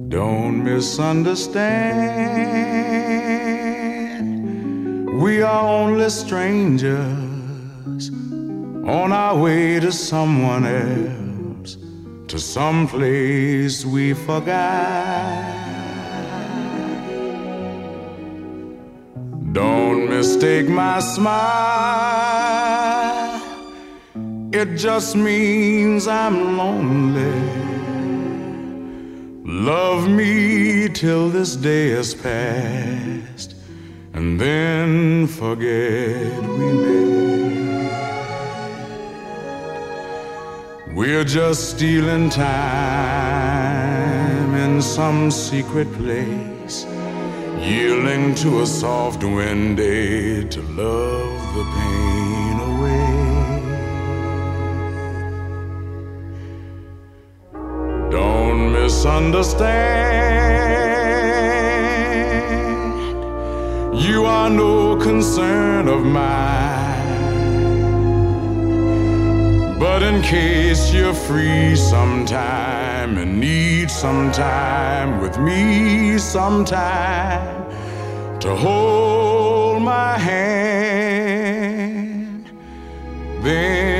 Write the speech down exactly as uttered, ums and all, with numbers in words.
Don't misunderstand. We are only strangers on our way to someone else, to some place we forgot. Don't mistake my smile, it just means I'm lonely. Love me till this day is past, and then forget we met. We're just stealing time in some secret place, yielding to a soft wind day to love the pain away. Don't misunderstand. You are no concern of mine, but in case you're free sometime and need some time with me sometime to hold my hand, then